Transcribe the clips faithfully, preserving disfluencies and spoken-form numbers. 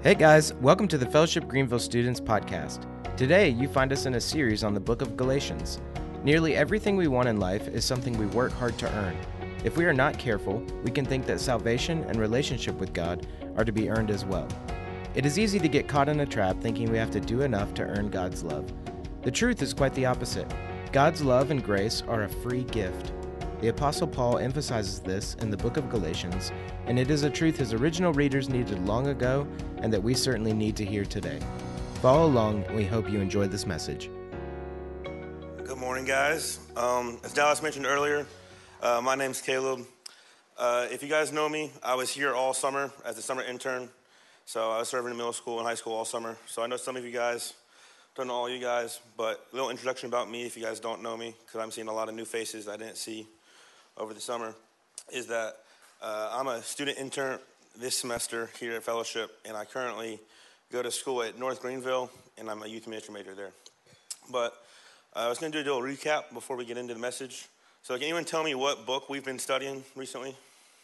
Hey guys, welcome to the Fellowship Greenville Students Podcast. Today, you find us in a series on the book of Galatians. Nearly everything we want in life is something we work hard to earn. If we are not careful, we can think that salvation and relationship with God are to be earned as well. It is easy to get caught in a trap thinking we have to do enough to earn God's love. The truth is quite the opposite. God's love and grace are a free gift. The Apostle Paul emphasizes this in the book of Galatians, and it is a truth his original readers needed long ago and that we certainly need to hear today. Follow along, and we hope you enjoyed this message. Good morning, guys. Um, as Dallas mentioned earlier, uh, my name's Caleb. Uh, if you guys know me, I was here all summer as a summer intern. So I was serving in middle school and high school all summer. So I know some of you guys, don't know all you guys, but a little introduction about me if you guys don't know me, because I'm seeing a lot of new faces I didn't see over the summer, is that uh, I'm a student intern this semester here at Fellowship, and I currently go to school at North Greenville, and I'm a youth ministry major there. But uh, I was going to do a little recap before we get into the message. So can anyone tell me what book we've been studying recently?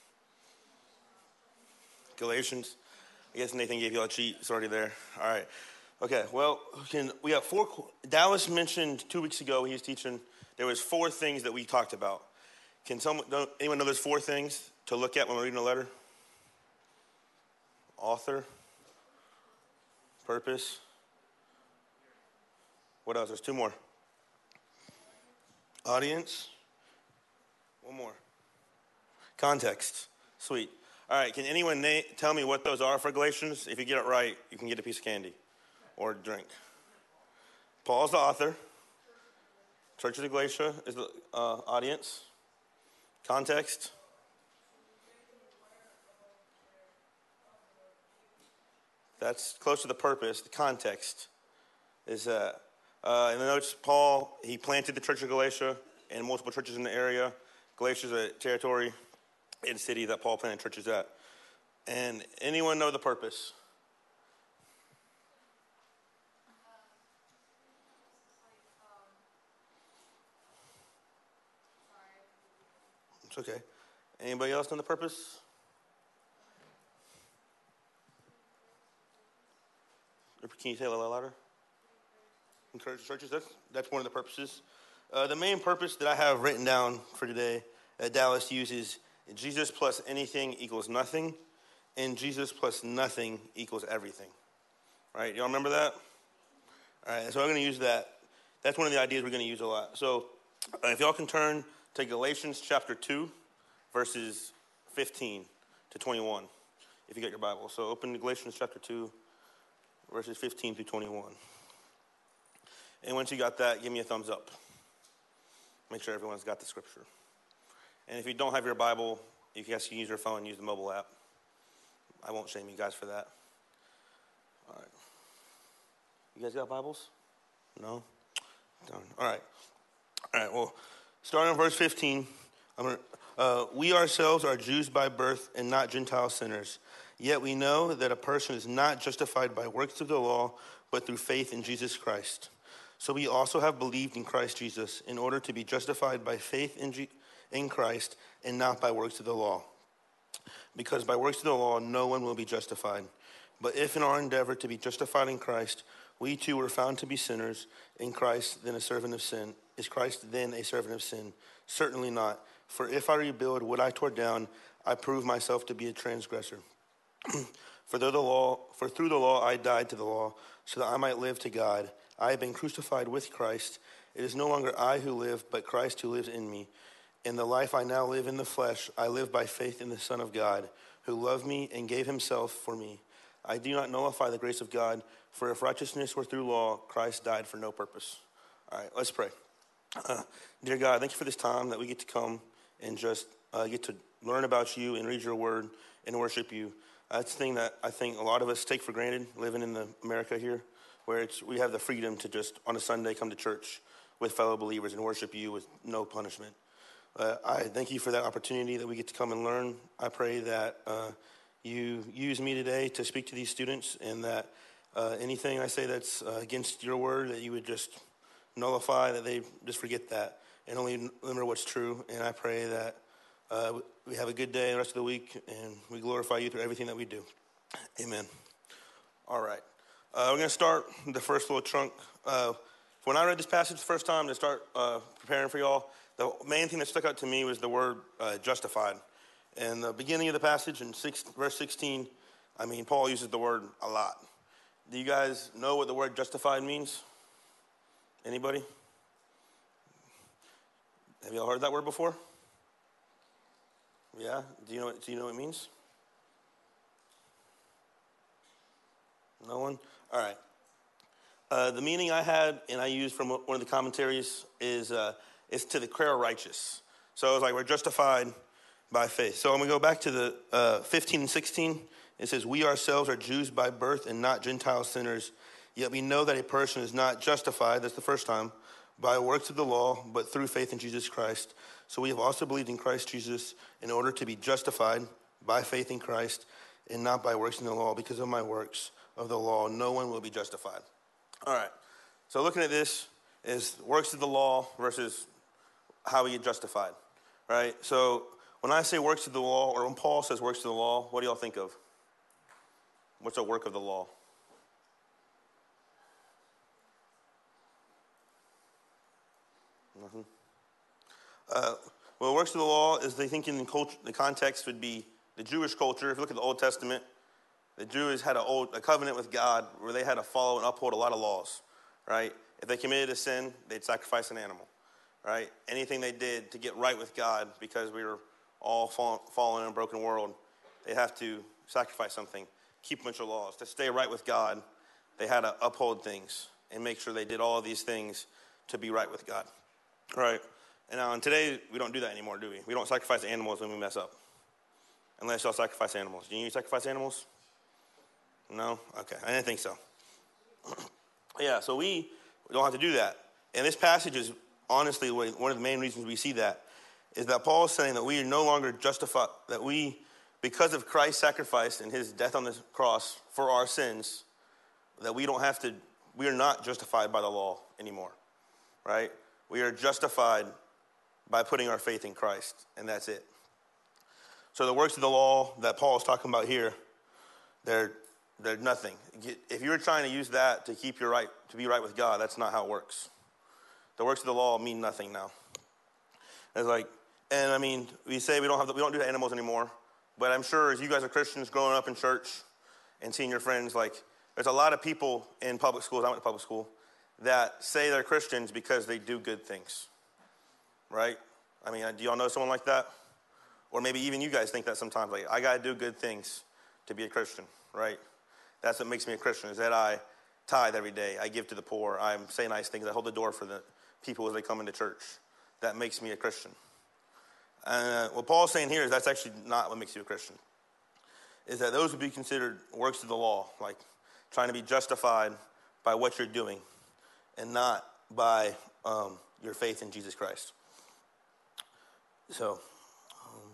Galatians. I guess Nathan gave you all a cheat. It's already there. All right. Okay, well, can, we have four. Dallas mentioned two weeks ago when he was teaching, there was four things that we talked about. Can someone, don't, anyone know there's four things to look at when we're reading a letter? Author, purpose. What else? There's two more. Audience. One more. Context. Sweet. All right, can anyone na- tell me what those are for Galatians? If you get it right, you can get a piece of candy or drink. Paul's the author. Church of Galatia is the uh, audience. Context. That's close to the purpose. The context is that. Uh, in the notes, Paul, he planted the Church of Galatia and multiple churches in the area. Galatia is a territory and city that Paul planted churches at. And anyone know the purpose? It's okay. Anybody else know the purpose? Can you say it a little louder? Encourage churches. That's that's one of the purposes. Uh, the main purpose that I have written down for today that Dallas uses: Jesus plus anything equals nothing, and Jesus plus nothing equals everything. Right? Y'all remember that? All right. So I'm going to use that. That's one of the ideas we're going to use a lot. So uh, if y'all can turn to Galatians chapter two, verses fifteen to twenty-one, if you got your Bible. So open to Galatians chapter two, verses fifteen through twenty-one. And once you got that, give me a thumbs up. Make sure everyone's got the scripture. And if you don't have your Bible, you guys can use your phone and use the mobile app. I won't shame you guys for that. All right. You guys got Bibles? No? Darn. All right. All right, well, starting in verse fifteen, I'm gonna, uh, we ourselves are Jews by birth and not Gentile sinners. Yet we know that a person is not justified by works of the law, but through faith in Jesus Christ. So we also have believed in Christ Jesus in order to be justified by faith in, G- in Christ and not by works of the law. Because by works of the law, no one will be justified. But if in our endeavor to be justified in Christ, we too were found to be sinners, in Christ then a servant of sin. Is Christ then a servant of sin? Certainly not. For if I rebuild what I tore down, I prove myself to be a transgressor. For though the law, for through the law I died to the law, so that I might live to God. I have been crucified with Christ. It is no longer I who live, but Christ who lives in me. In the life I now live in the flesh, I live by faith in the Son of God, who loved me and gave himself for me. I do not nullify the grace of God, for if righteousness were through law, Christ died for no purpose. All right, let's pray. Uh, dear God, thank you for this time that we get to come and just uh, get to learn about you and read your word and worship you. That's the thing that I think a lot of us take for granted living in the America here, where it's, we have the freedom to just on a Sunday come to church with fellow believers and worship you with no punishment. Uh, I thank you for that opportunity that we get to come and learn. I pray that uh, you use me today to speak to these students, and that uh, anything I say that's uh, against your word, that you would just nullify, that they just forget that and only remember what's true. And I pray that uh, we have a good day the rest of the week, and we glorify you through everything that we do. Amen. All right. Uh, we're going to start the first little chunk. Uh, when I read this passage the first time to start uh, preparing for y'all, the main thing that stuck out to me was the word uh, justified. In the beginning of the passage, in six, verse sixteen, I mean, Paul uses the word a lot. Do you guys know what the word justified means? Anybody? Have y'all heard that word before? Yeah? Do you know what, do you know what it means? No one? All right. Uh, the meaning I had, and I used from one of the commentaries, is uh, is to declare righteous. So it was like we're justified by faith. So I'm going to go back to the uh, fifteen and sixteen. It says, we ourselves are Jews by birth and not Gentile sinners. Yet we know that a person is not justified, that's the first time, by works of the law, but through faith in Jesus Christ. So we have also believed in Christ Jesus in order to be justified by faith in Christ and not by works in the law. Because of my works of the law, no one will be justified. All right. So looking at this is works of the law versus how we get justified, right? So when I say works of the law, or when Paul says works of the law, what do y'all think of? What's a work of the law? Nothing. Uh, well, works of the law is they think in the, culture, the context would be the Jewish culture. If you look at the Old Testament, the Jews had a, old, a covenant with God where they had to follow and uphold a lot of laws, right? If they committed a sin, they'd sacrifice an animal, right? Anything they did to get right with God, because we were all fall, fallen in a broken world, they have to sacrifice something, keep a bunch of laws. To stay right with God, they had to uphold things and make sure they did all of these things to be right with God, right? And now, and today, we don't do that anymore, do we? We don't sacrifice animals when we mess up, unless y'all sacrifice animals. Do you sacrifice animals? No? Okay, I didn't think so. Yeah, so we don't have to do that. And this passage is honestly one of the main reasons we see that, is that Paul is saying that we are no longer justified, that we, because of Christ's sacrifice and his death on the cross for our sins, that we don't have to, we are not justified by the law anymore, right? We are justified by putting our faith in Christ, and that's it. So the works of the law that Paul is talking about here, they're they're nothing. If you're trying to use that to keep your right, to be right with God, that's not how it works. The works of the law mean nothing now. It's like, and I mean, we say we don't have, the, we don't do animals anymore, but I'm sure as you guys are Christians growing up in church and seeing your friends, like, there's a lot of people in public schools, I went to public school, that say they're Christians because they do good things, right? I mean, do y'all know someone like that? Or maybe even you guys think that sometimes, like, I got to do good things to be a Christian, right? That's what makes me a Christian, is that I tithe every day. I give to the poor. I say nice things. I hold the door for the people as they come into church. That makes me a Christian. And uh, what Paul's saying here is that's actually not what makes you a Christian. Is that those would be considered works of the law, like trying to be justified by what you're doing and not by um, your faith in Jesus Christ. So, um,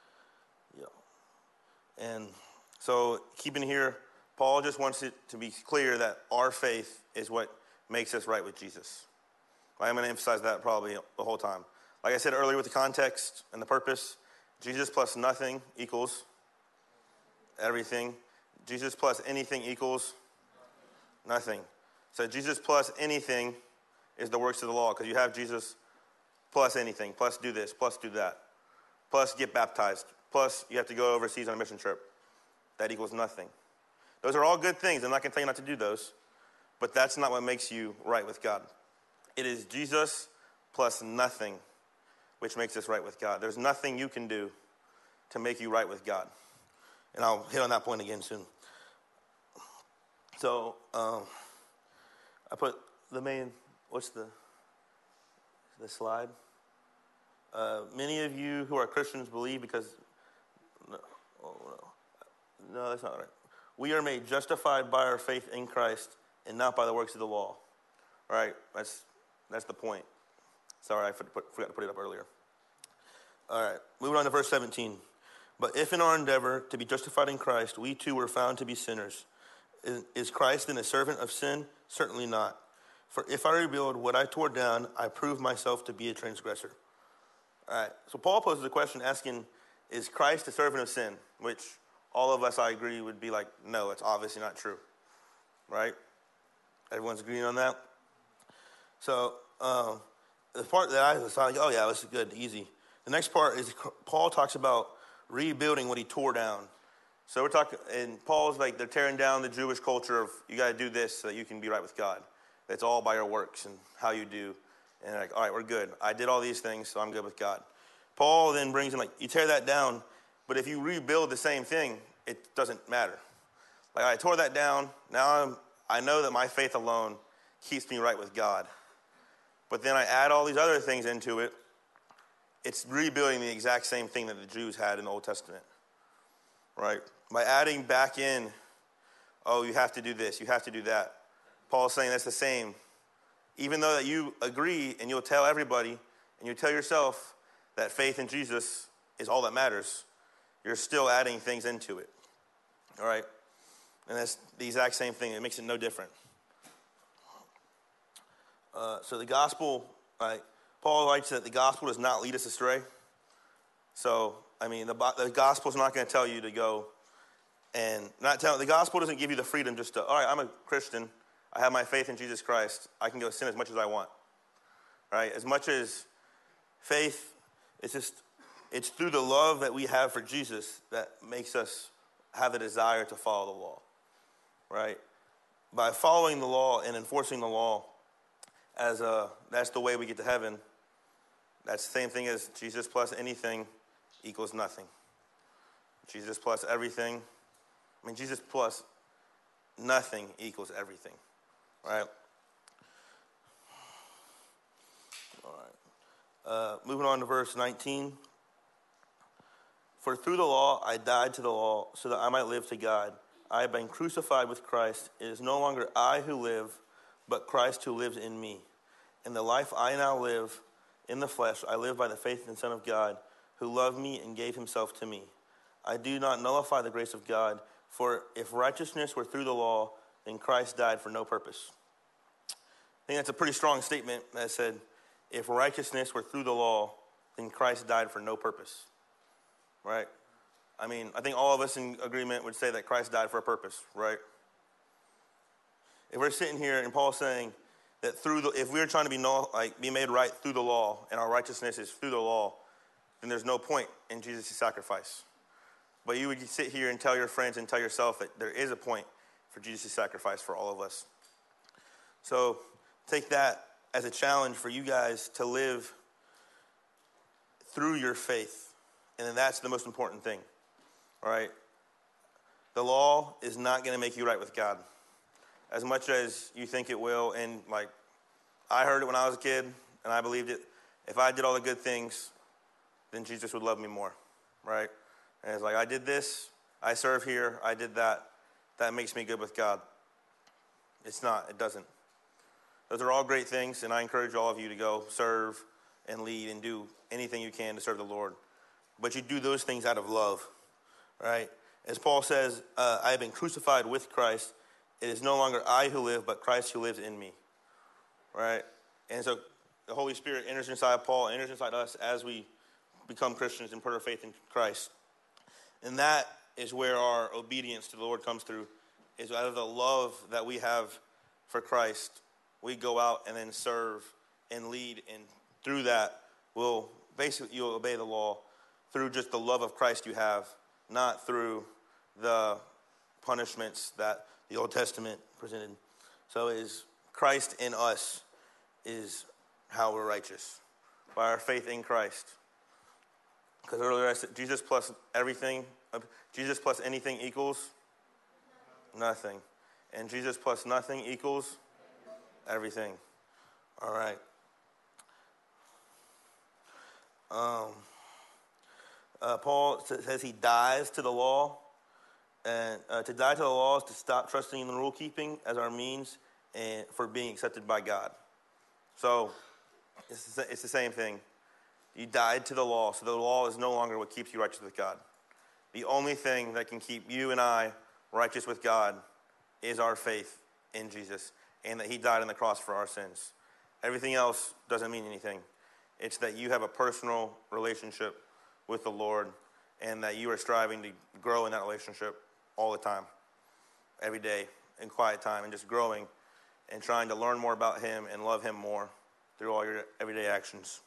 yeah. And so keeping here, Paul just wants it to be clear that our faith is what makes us right with Jesus. I'm going to emphasize that probably the whole time. Like I said earlier with the context and the purpose, Jesus plus nothing equals everything. Jesus plus anything equals nothing. So Jesus plus anything is the works of the law, because you have Jesus plus anything, plus do this, plus do that, plus get baptized, plus you have to go overseas on a mission trip. That equals nothing. Those are all good things. I'm not going to tell you not to do those, but that's not what makes you right with God. It is Jesus plus nothing which makes us right with God. There's nothing you can do to make you right with God. And I'll hit on that point again soon. So um, I put the main, what's the, the slide? Uh, many of you who are Christians believe because, no, oh, no, no, that's not right. We are made justified by our faith in Christ and not by the works of the law. All right, that's that's the point. Sorry, I forgot to put it up earlier. All right, moving on to verse seventeen. But if in our endeavor to be justified in Christ, we too were found to be sinners, is, is Christ then a servant of sin? Certainly not. For if I rebuild what I tore down, I prove myself to be a transgressor. All right, so Paul poses a question asking, is Christ a servant of sin? Which all of us, I agree, would be like, no, it's obviously not true. right? Everyone's agreeing on that? So um, the part that I was like, oh yeah, this is good, easy. The next part is Paul talks about rebuilding what he tore down. So we're talking, and Paul's like, they're tearing down the Jewish culture of you got to do this so that you can be right with God. It's all by your works and how you do. And like, all right, we're good. I did all these things, so I'm good with God. Paul then brings in like, you tear that down, but if you rebuild the same thing, it doesn't matter. Like I tore that down. Now I'm, I know that my faith alone keeps me right with God. But then I add all these other things into it. It's rebuilding the exact same thing that the Jews had in the Old Testament, right? By adding back in, oh, you have to do this, you have to do that. Paul's saying that's the same. Even though that you agree and you'll tell everybody and you tell yourself that faith in Jesus is all that matters, you're still adding things into it, all right? And that's the exact same thing. It makes it no different. Uh, so the gospel, right? Paul writes that the gospel does not lead us astray. So, I mean, the, the gospel is not going to tell you to go and not tell. The gospel doesn't give you the freedom just to, all right, I'm a Christian. I have my faith in Jesus Christ. I can go sin as much as I want, right? As much as faith, it's just, it's through the love that we have for Jesus that makes us have the desire to follow the law, right? By following the law and enforcing the law, as a, that's the way we get to heaven. That's the same thing as Jesus plus anything equals nothing. Jesus plus everything, I mean, Jesus plus nothing equals everything, right? All right. Uh, moving on to verse nineteen. For through the law I died to the law so that I might live to God. I have been crucified with Christ. It is no longer I who live, but Christ who lives in me. In the life I now live in the flesh, I live by the faith in the Son of God, who loved me and gave himself to me. I do not nullify the grace of God, for if righteousness were through the law, then Christ died for no purpose. I think that's a pretty strong statement that said, if righteousness were through the law, then Christ died for no purpose, right? I mean, I think all of us in agreement would say that Christ died for a purpose, right? If we're sitting here and Paul's saying that through the, if we're trying to be no, like be made right through the law, and our righteousness is through the law, then there's no point in Jesus' sacrifice. But you would sit here and tell your friends and tell yourself that there is a point for Jesus' sacrifice for all of us. So take that as a challenge for you guys to live through your faith. And then that's the most important thing, all right? The law is not going to make you right with God as much as you think it will. And like, I heard it when I was a kid, and I believed it. If I did all the good things, then Jesus would love me more, right? And it's like, I did this, I serve here, I did that. That makes me good with God. It's not, it doesn't. Those are all great things, and I encourage all of you to go serve and lead and do anything you can to serve the Lord. But you do those things out of love, right? As Paul says, uh, I have been crucified with Christ. It is no longer I who live, but Christ who lives in me, right? And so the Holy Spirit enters inside Paul, enters inside us as we become Christians and put our faith in Christ. And that is where our obedience to the Lord comes through, is out of the love that we have for Christ, we go out and then serve and lead, and through that, we'll basically, you'll obey the law through just the love of Christ you have, not through the punishments that the Old Testament presented. So is Christ in us is how we're righteous, by our faith in Christ. Because earlier I said Jesus plus everything, Jesus plus anything equals nothing. And Jesus plus nothing equals everything. All right. Um, uh, Paul says he dies to the law. And uh, to die to the law is to stop trusting in the rule keeping as our means and for being accepted by God. So it's the, it's the same thing. You died to the law, so the law is no longer what keeps you righteous with God. The only thing that can keep you and I righteous with God is our faith in Jesus and that he died on the cross for our sins. Everything else doesn't mean anything. It's that you have a personal relationship with the Lord and that you are striving to grow in that relationship all the time, every day. in quiet time and just growing and trying to learn more about him and love him more through all your everyday actions.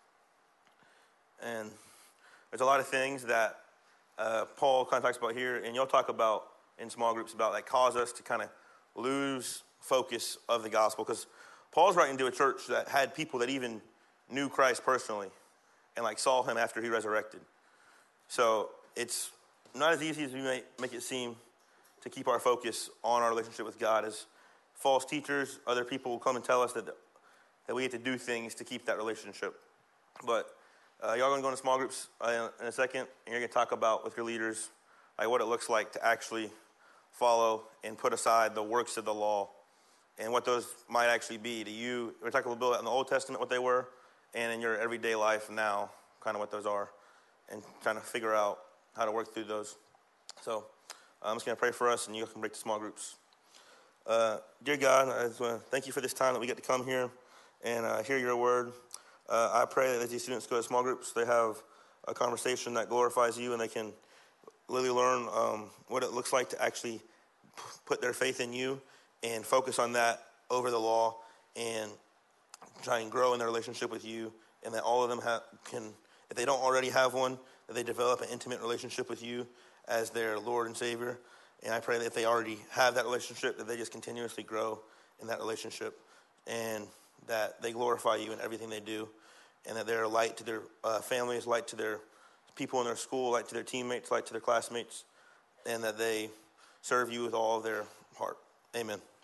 And there's a lot of things that uh, Paul kind of talks about here, and you'll talk about in small groups about that cause us to kind of lose focus of the gospel, because Paul's writing to a church that had people that even knew Christ personally and like saw him after he resurrected. So it's not as easy as we may make it seem to keep our focus on our relationship with God. As false teachers, other people will come and tell us that that we have to do things to keep that relationship. But uh, y'all going to go into small groups uh, in a second, and you're going to talk about with your leaders like what it looks like to actually follow and put aside the works of the law and what those might actually be to you. We're talking a little bit in the Old Testament what they were, and in your everyday life now, kind of what those are, and trying to figure out how to work through those. So I'm just going to pray for us, and you can break to small groups. Uh, dear God, I just want to thank you for this time that we get to come here and uh, hear your word. Uh, I pray that as these students go to small groups, they have a conversation that glorifies you, and they can really learn um, what it looks like to actually put their faith in you and focus on that over the law and try and grow in their relationship with you, and that all of them have, can, if they don't already have one, that they develop an intimate relationship with you as their Lord and Savior. And I pray that if they already have that relationship, that they just continuously grow in that relationship and that they glorify you in everything they do, and that they're a light to their uh, families, light to their people in their school, light to their teammates, light to their classmates, and that they serve you with all of their heart. Amen.